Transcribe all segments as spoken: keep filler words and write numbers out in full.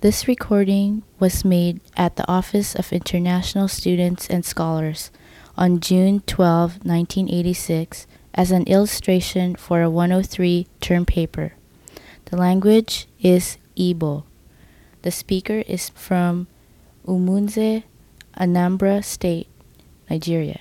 This recording was made at the Office of International Students and Scholars on June twelfth, nineteen eighty-six, as an illustration for a one oh three term paper. The language is Igbo. The speaker is from Umunze, Anambra State, Nigeria.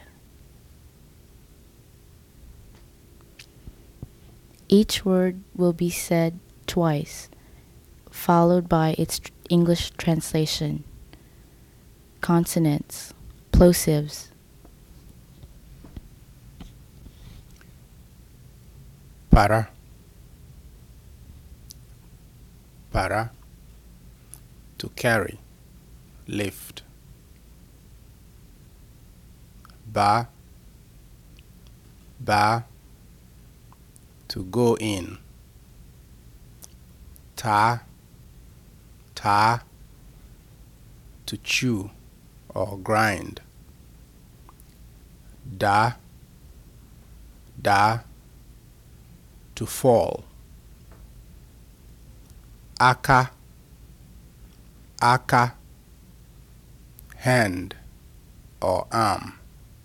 Each word will be said twice, followed by its tr- English translation. Consonants, plosives. Para, para, to carry, lift. Ba, ba, to go in. Ta, ta, to chew or grind. Da, da, to fall. Aka, aka, hand or arm.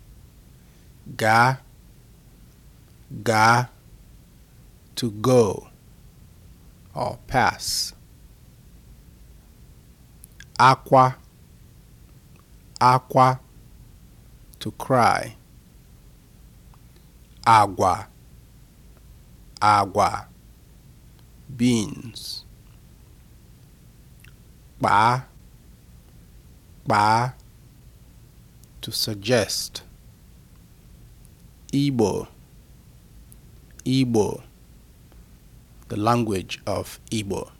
Ga, ga, to go or pass. Aqua, aqua, to cry. Agua, agua, beans. Ba, ba, to suggest. Igbo, Igbo, the language of Igbo.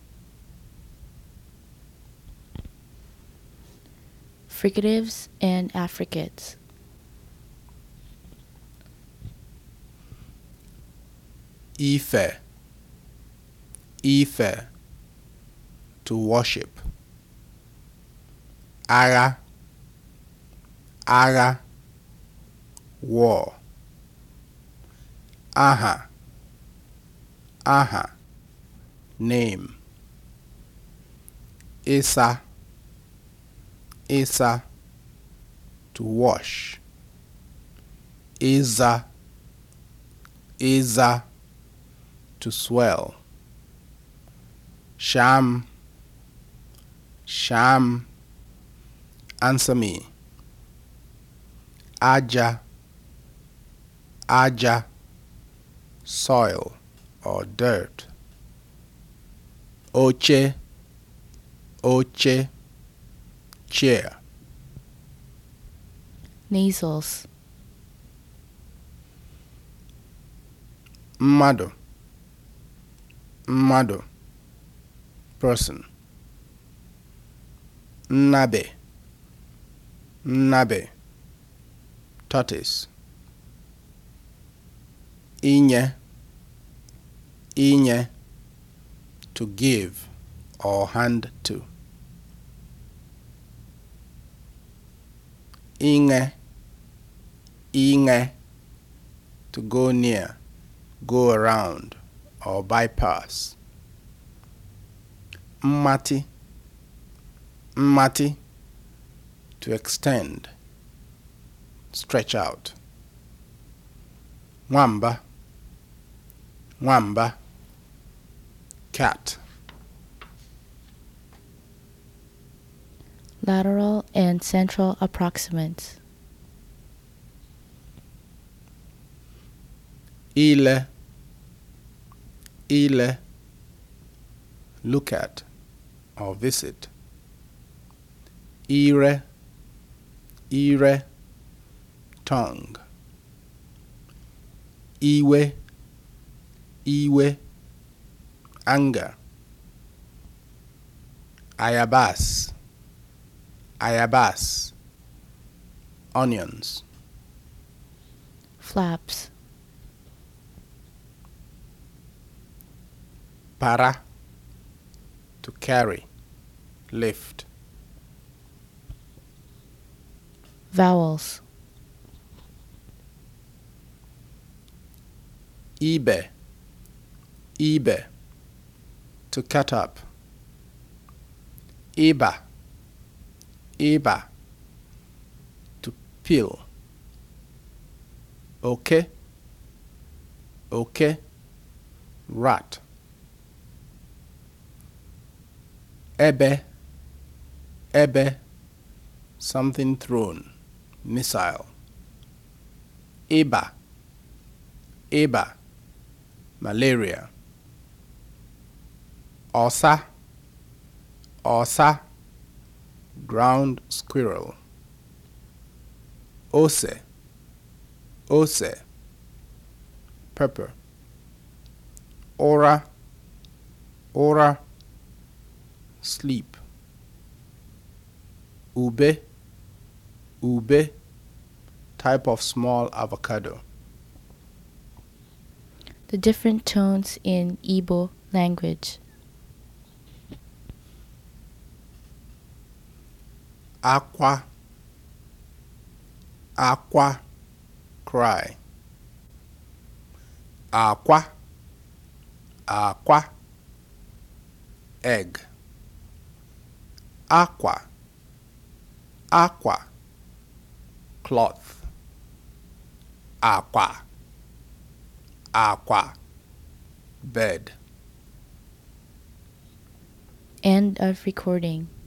Fricatives and affricates. Ife, Ife, to worship. Agha, agha, war. Aha, aha, name. Isa, isa, to wash. Iza, iza, to swell. Sham, sham, answer me. Aja, aja, soil or dirt. Oche, oche, chair. Nasals. Mmadu, mmadu, person. Nnabe, nnabe, tortoise. Inye, inye, to give or hand to. Inge, inge, to go near, go around or bypass. Mmati, mmati, to extend, stretch out. Nwamba, nwamba, cat. Lateral and central approximants. Ile, ile, look at or visit. Ire, ire, tongue. Iwe, iwe, anger. Ayabas, ayabas, onions. Flaps. Para, to carry, lift. Vowels. Ibe, ibe, to cut up. Ịba, ịba, to peel. Okay, okay, rat. Ebe, ebe, something thrown, missile. Ịba, ịba, malaria. Ọsa, ọsa, ground squirrel. Ose, ose, pepper. Ora, ora, sleep. Ube, ube, type of small avocado. The different tones in Igbo language. Aqua, aqua, cry. Aqua, aqua, egg. Aqua, aqua, cloth. Aqua, aqua, bed. End of recording.